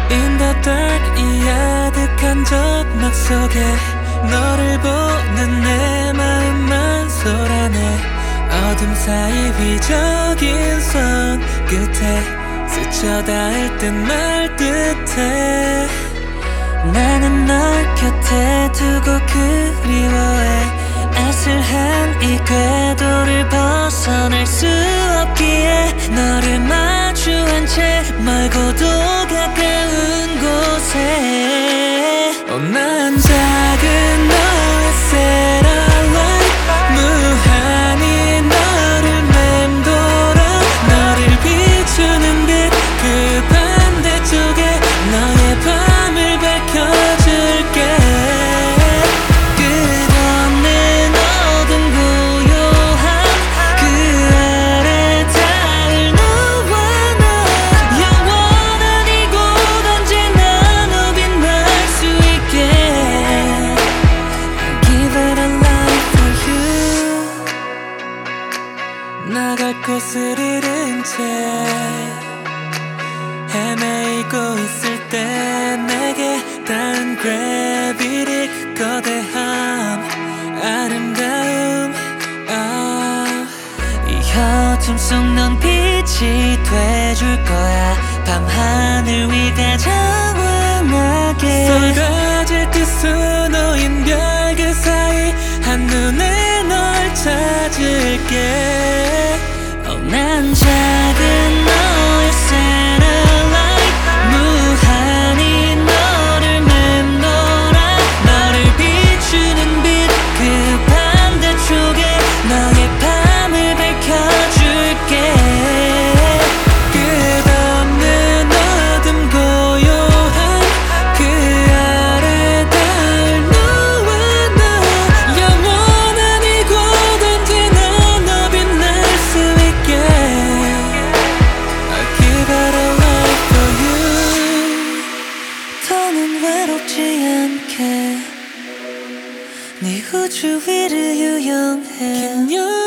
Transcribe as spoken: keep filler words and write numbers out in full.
In the dark 이 아득한 적막 속에 너를 보는 내 마음만 소란해. 어둠 사이 위적인 손 끝에 스쳐 닿을 듯 말 듯해. 나는 널 곁에 두고 그리워해. 아슬한 이 궤도를 벗어날 수 없기에 너를 마주한 채 멀고도 가까운 곳에 oh, 난 작은 너의 satellite 무한히 너를 맴돌아 너를 비추는 빛 그 반대쪽에 너의 밤을 밝혀줄게. 나갈 곳을 잃은 채 헤매이고 있을 때 내게 닿은 gravity 거대함 아름다움 oh. 이 어둠 속 넌 빛이 돼줄 거야. 밤하늘 위가 정원하게 쏟아질 듯 수놓인 별 그 사이 한눈에 널 찾을게. 난 작은 너의 satellite 무한히 너를 맴돌아 너를 비추는 빛 그 반대쪽에 너의 밤을 밝혀줄게. 끝없는 어둠 고요한 그 아래 닿을 너와 나 영원한 이곳 언제나 너 빛날 수 있게. I'll give it a life for you. 더는 외롭지 않게 네 우주 위를 유영해.